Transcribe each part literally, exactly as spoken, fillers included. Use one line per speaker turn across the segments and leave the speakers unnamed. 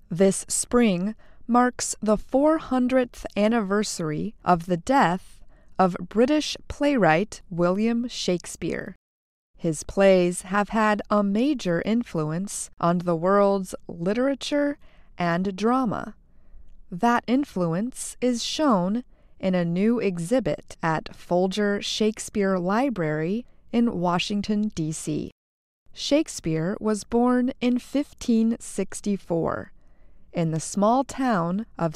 This spring marks the four hundredth anniversary of the death of British playwright William Shakespeare. His plays have had a major influence on the world's literature and drama. That influence is shown in a new exhibit at Folger Shakespeare Library in Washington, D C Shakespeare was born in fifteen sixty-four in the small town of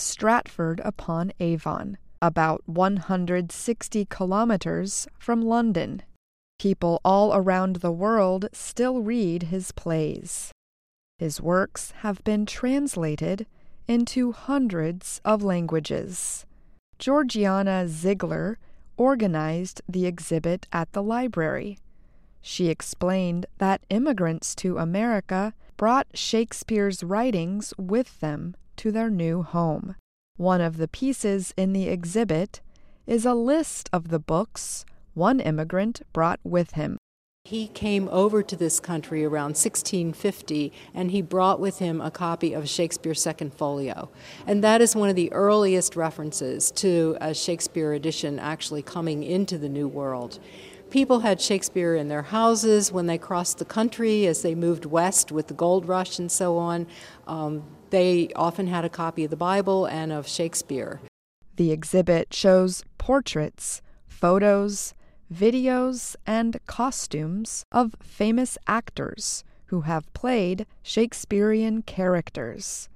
Stratford-upon-Avon, about one hundred sixty kilometers from London. People all around the world still read his plays. His works have been translated into hundreds of languages. Georgiana Ziegler organized the exhibit at the library. She explained that immigrants to America brought Shakespeare's writings with them to their new home. One of the pieces in the exhibit is a list of the books one immigrant brought with him.
He came over to this country around sixteen fifty, and he brought with him a copy of Shakespeare's Second Folio. And that is one of the earliest references to a Shakespeare edition actually coming into the New World. People had Shakespeare in their houses when they crossed the country as they moved west with the gold rush and so on. Um, they often had a copy of the Bible and of Shakespeare.
The exhibit shows portraits, photos, videos, and costumes of famous actors who have played Shakespearean characters.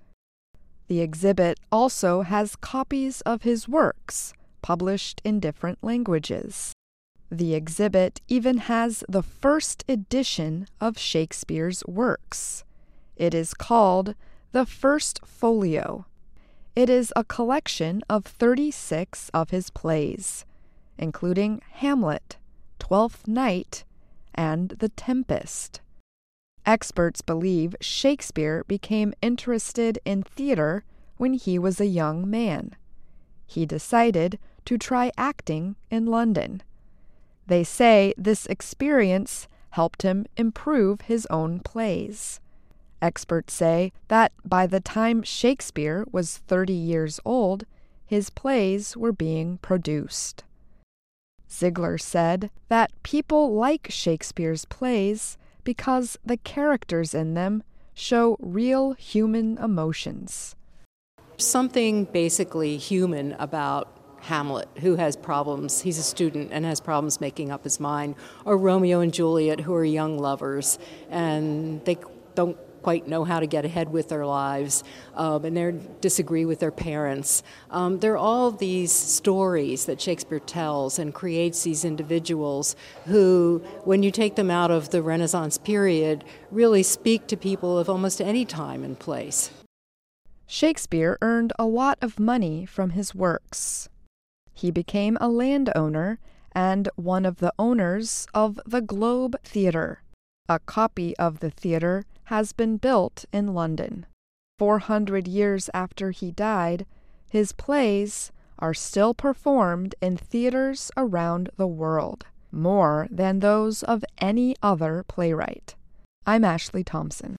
The exhibit also has copies of his works, published in different languages. The exhibit even has the first edition of Shakespeare's works. It is called the First Folio. It is a collection of thirty-six of his plays, including Hamlet, Twelfth Night, and The Tempest. Experts believe Shakespeare became interested in theater when he was a young man. He decided to try acting in London. They say this experience helped him improve his own plays. Experts say that by the time Shakespeare was thirty years old, his plays were being produced. Ziegler said that people like Shakespeare's plays because the characters in them show real human emotions.
Something basically human about Hamlet, who has problems. He's a student and has problems making up his mind. Or Romeo and Juliet, who are young lovers, and they don't quite know how to get ahead with their lives, um, and they disagree with their parents. Um, there are all these stories that Shakespeare tells and creates these individuals who, when you take them out of the Renaissance period, really speak to people of almost any time and place.
Shakespeare earned a lot of money from his works. He became a landowner and one of the owners of the Globe Theatre. A copy of the theatre has been built in London. Four hundred years after he died, his plays are still performed in theaters around the world, more than those of any other playwright. I'm Ashley Thompson.